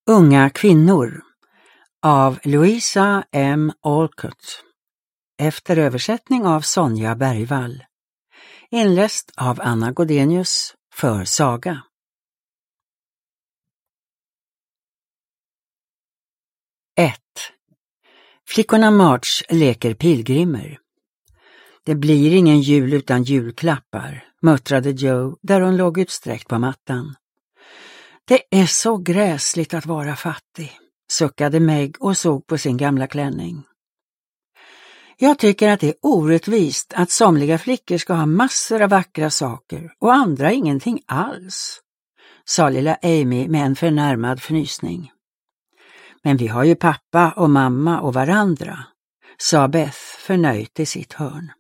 Unga kvinnor av Louisa M. Alcott efter översättning av Sonja Bergvall. Inläst av Anna Godenius för Saga. 1. Flickorna March leker pilgrimer. Det blir ingen jul utan julklappar, muttrade Joe där hon låg utsträckt på mattan. Det är så gräsligt att vara fattig, suckade Meg och såg på sin gamla klänning. Jag tycker att det är orättvist att somliga flickor ska ha massor av vackra saker och andra ingenting alls, sa lilla Amy med en förnärmad fnysning. Men vi har ju pappa och mamma och varandra, sa Beth förnöjt i sitt hörn.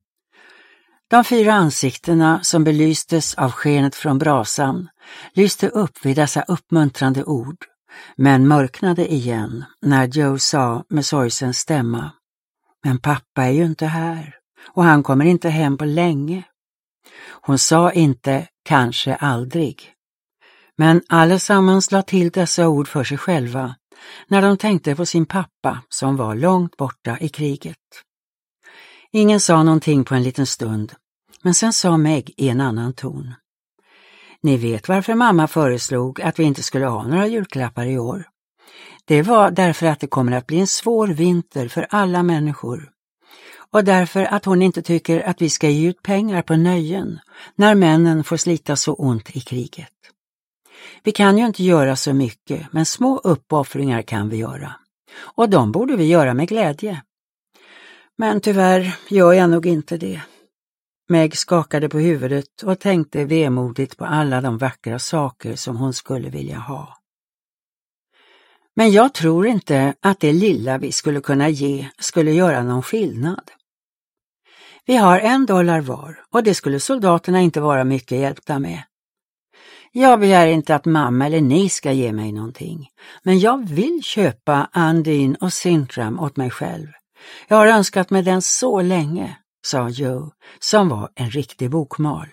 De 4 ansiktena som belystes av skenet från brasan lyste upp vid dessa uppmuntrande ord, men mörknade igen när Joe sa med sorgsen stämma: Men pappa är ju inte här och han kommer inte hem på länge. Hon sa inte kanske aldrig. Men allesammans la till dessa ord för sig själva när de tänkte på sin pappa som var långt borta i kriget. Ingen sa någonting på en liten stund, men sen sa Meg i en annan ton: Ni vet varför mamma föreslog att vi inte skulle ha några julklappar i år. Det var därför att det kommer att bli en svår vinter för alla människor. Och därför att hon inte tycker att vi ska ge ut pengar på nöjen när männen får slita så ont i kriget. Vi kan ju inte göra så mycket, men små uppoffringar kan vi göra. Och de borde vi göra med glädje. Men tyvärr gör jag nog inte det. Meg skakade på huvudet och tänkte vemodigt på alla de vackra saker som hon skulle vilja ha. Men jag tror inte att det lilla vi skulle kunna ge skulle göra någon skillnad. Vi har $1 var och det skulle soldaterna inte vara mycket hjälpta med. Jag begär inte att mamma eller ni ska ge mig någonting, men jag vill köpa Undine och Sintram åt mig själv. Jag har önskat mig den så länge, sa Joe, som var en riktig bokmal.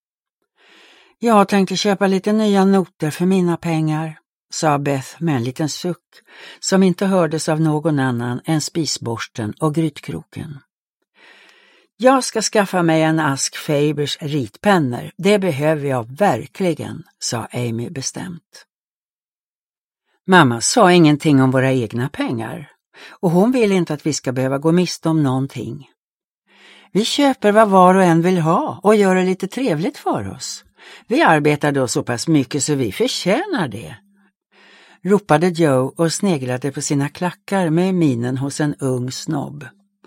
Jag tänkte köpa lite nya noter för mina pengar, sa Beth med en liten suck som inte hördes av någon annan än spisborsten och grytkroken. Jag ska skaffa mig en ask Fabers ritpennor, det behöver jag verkligen, sa Amy bestämt. Mamma sa ingenting om våra egna pengar och hon vill inte att vi ska behöva gå miste om någonting. Vi köper vad var och en vill ha och gör det lite trevligt för oss. Vi arbetar då så pass mycket så vi förtjänar det, ropade Joe och sneglade på sina klackar med minen hos en ung snobb.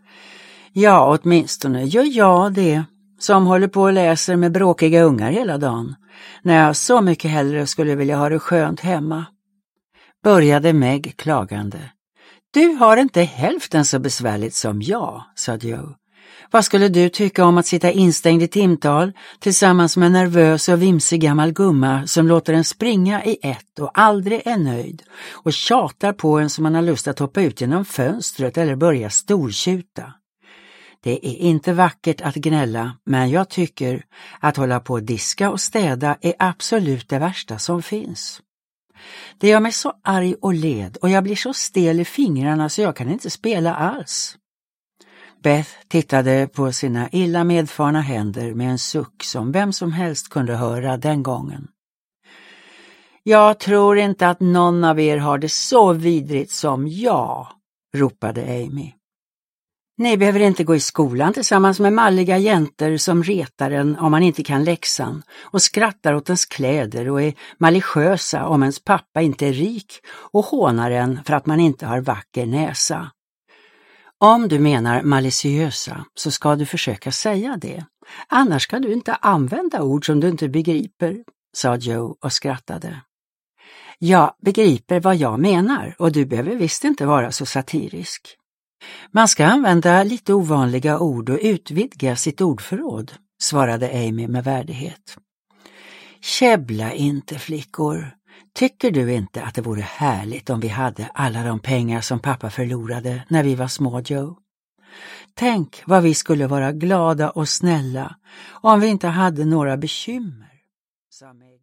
Ja, åtminstone gör jag det, som håller på och läser med bråkiga ungar hela dagen, när jag så mycket hellre skulle vilja ha det skönt hemma. Började Meg klagande. Du har inte hälften så besvärligt som jag, sa Joe. Vad skulle du tycka om att sitta instängd i timtal tillsammans med en nervös och vimsig gammal gumma som låter en springa i ett och aldrig är nöjd och tjatar på en som man har lust att hoppa ut genom fönstret eller börja stortjuta? Det är inte vackert att gnälla, men jag tycker att hålla på att diska och städa är absolut det värsta som finns. Det gör mig så arg och led och jag blir så stel i fingrarna så jag kan inte spela alls. Beth tittade på sina illa medfarna händer med en suck som vem som helst kunde höra den gången. Jag tror inte att någon av er har det så vidrigt som jag, ropade Amy. Ni behöver inte gå i skolan tillsammans med malliga jäntor som retar en om man inte kan läxan och skrattar åt ens kläder och är maliciösa om ens pappa inte är rik och hånar en för att man inte har vacker näsa. Om du menar maliciösa så ska du försöka säga det. Annars ska du inte använda ord som du inte begriper, sa Joe och skrattade. Jag begriper vad jag menar och du behöver visst inte vara så satirisk. Man ska använda lite ovanliga ord och utvidga sitt ordförråd, svarade Amy med värdighet. Käbbla inte, flickor. Tycker du inte att det vore härligt om vi hade alla de pengar som pappa förlorade när vi var små, Joe? Tänk vad vi skulle vara glada och snälla om vi inte hade några bekymmer, sa Meg.